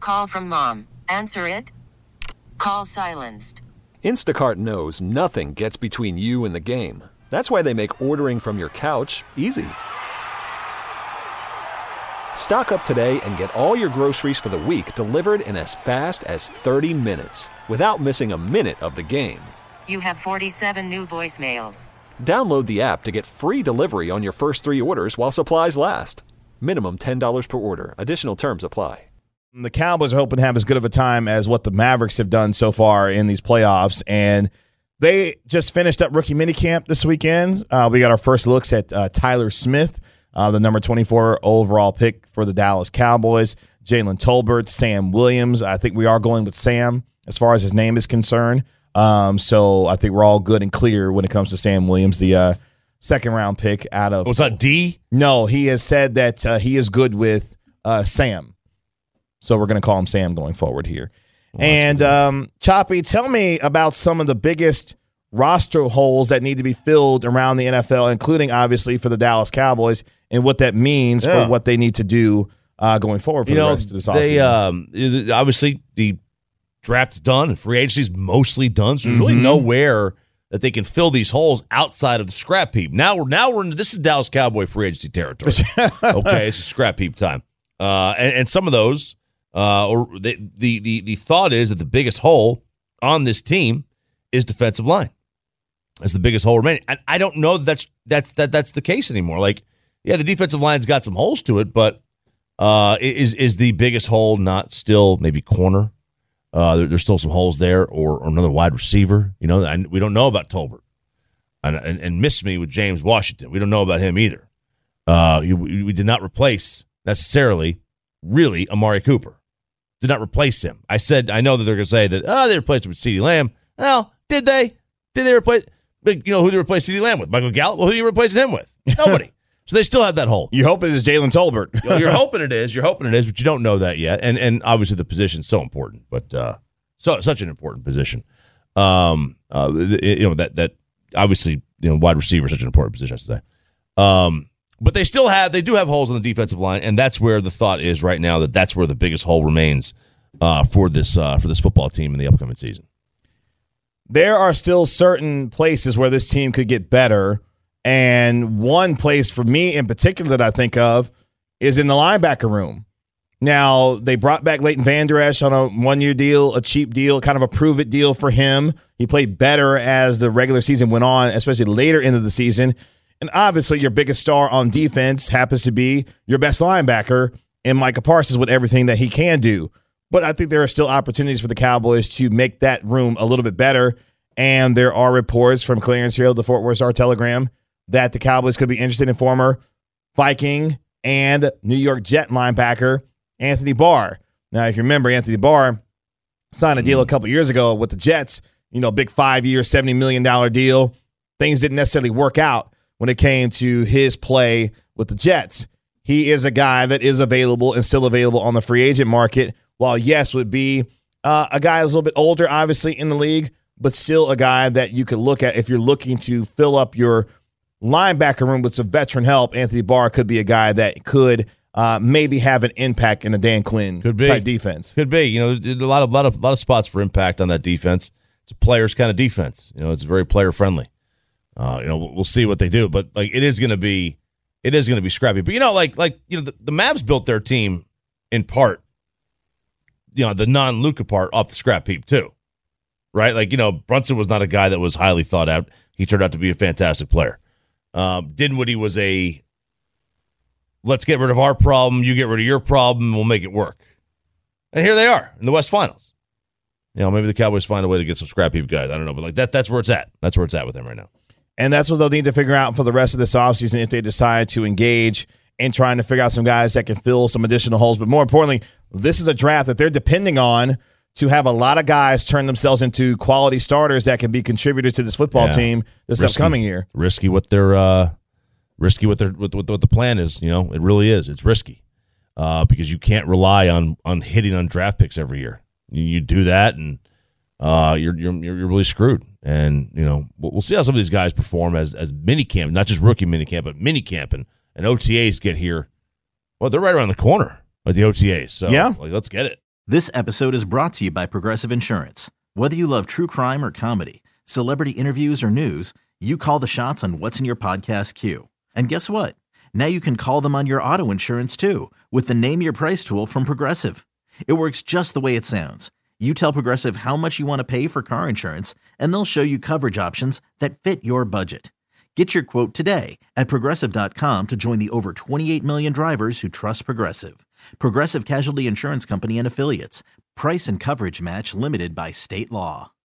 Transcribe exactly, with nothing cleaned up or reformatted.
Call from mom. Answer it. Call silenced. Instacart knows nothing gets between you and the game. That's why they make ordering from your couch easy. Stock up today and get all your groceries for the week delivered in as fast as thirty minutes without missing a minute of the game. You have forty-seven new voicemails. Download the app to get free delivery on your first three orders while supplies last. Minimum ten dollars per order. Additional terms apply. The Cowboys are hoping to have as good of a time as what the Mavericks have done so far in these playoffs, and they just finished up rookie minicamp this weekend. Uh, we got our first looks at uh, Tyler Smith, uh, the number twenty-four overall pick for the Dallas Cowboys, Jalen Tolbert, Sam Williams. I think we are going with Sam as far as his name is concerned. Um, so I think we're all good and clear when it comes to Sam Williams, the uh, second-round pick out of – Was that D? No, he has said that uh, he is good with uh, Sam. So we're going to call him Sam going forward here. Oh, and um, Choppy, tell me about some of the biggest roster holes that need to be filled around the N F L, including obviously for the Dallas Cowboys, and what that means yeah. for what they need to do uh, going forward for you the know, rest of this they, offseason. Um, obviously, the draft's done and free agency's mostly done, so there's mm-hmm. really nowhere that they can fill these holes outside of the scrap heap. Now we're now we're in this is Dallas Cowboy free agency territory. Okay, it's scrap heap time, uh, and, and some of those. Uh, or the, the the the thought is that the biggest hole on this team is defensive line. That's the biggest hole remaining. I, I don't know that that's that's that that's the case anymore. Like, yeah, the defensive line's got some holes to it, but uh, is is the biggest hole not still maybe corner? Uh, there, there's still some holes there, or, or another wide receiver. You know, and we don't know about Tolbert, and, and and miss me with James Washington. We don't know about him either. Uh, we, we did not replace necessarily, really, Amari Cooper. Did not replace him. I said, I know that they're going to say that, oh, they replaced him with CeeDee Lamb. Well, did they? Did they replace, you know, who did they replace CeeDee Lamb with? Michael Gallup? Well, who are you replacing him with? Nobody. So they still have that hole. You hope it is Jalen Tolbert. You're hoping it is. You're hoping it is, but you don't know that yet. And and obviously the position's so important, but uh, so such an important position. Um, uh, you know, that, that obviously, you know, wide receiver is such an important position, I should say. Um, But they still have, they do have holes on the defensive line, and that's where the thought is right now that that's where the biggest hole remains uh, for this uh, for this football team in the upcoming season. There are still certain places where this team could get better, and one place for me in particular that I think of is in the linebacker room. Now, they brought back Leighton Vander Esch on a one-year deal, a cheap deal, kind of a prove-it deal for him. He played better as the regular season went on, especially later into the season. And obviously, your biggest star on defense happens to be your best linebacker in Micah Parsons with everything that he can do. But I think there are still opportunities for the Cowboys to make that room a little bit better. And there are reports from Clarence Hill, the Fort Worth Star-Telegram, that the Cowboys could be interested in former Viking and New York Jet linebacker Anthony Barr. Now, if you remember, Anthony Barr signed a deal a couple years ago with the Jets, you know, big five-year, seventy million dollars deal. Things didn't necessarily work out when it came to his play with the Jets. He is a guy that is available and still available on the free agent market, while yes, would be uh, a guy that's a little bit older, obviously, in the league, but still a guy that you could look at if you're looking to fill up your linebacker room with some veteran help. Anthony Barr could be a guy that could uh, maybe have an impact in a Dan Quinn could be. type defense. Could be. You know, there's a lot of, lot of, lot of spots for impact on that defense. It's a player's kind of defense. You know, it's very player-friendly. Uh, you know, we'll see what they do, but like it is going to be, it is going to be scrappy. But you know, like like you know, the, the Mavs built their team in part, you know, the non-Luka part off the scrap heap too, right? Like you know, Brunson was not a guy that was highly thought out. He turned out to be a fantastic player. Um, Dinwiddie was a let's get rid of our problem, you get rid of your problem, and we'll make it work. And here they are in the West Finals. You know, maybe the Cowboys find a way to get some scrap heap guys. I don't know, but like that, that's where it's at. That's where it's at with them right now. And that's what they'll need to figure out for the rest of this offseason if they decide to engage in trying to figure out some guys that can fill some additional holes. But more importantly, this is a draft that they're depending on to have a lot of guys turn themselves into quality starters that can be contributors to this football yeah. team this risky, upcoming year. Risky what their uh, risky what their what, what, what the plan is. You know, it really is. It's risky uh, because you can't rely on on hitting on draft picks every year. You, you do that and. Uh, you're you're you're really screwed, and you know we'll see how some of these guys perform as as mini camp, not just rookie mini camp, but mini camp and, and O T As get here. Well, they're right around the corner at the O T As, so yeah, like let's get it. This episode is brought to you by Progressive Insurance. Whether you love true crime or comedy, celebrity interviews or news, you call the shots on what's in your podcast queue. And guess what? Now you can call them on your auto insurance too with the Name Your Price tool from Progressive. It works just the way it sounds. You tell Progressive how much you want to pay for car insurance, and they'll show you coverage options that fit your budget. Get your quote today at Progressive dot com to join the over twenty-eight million drivers who trust Progressive. Progressive Casualty Insurance Company and Affiliates. Price and coverage match limited by state law.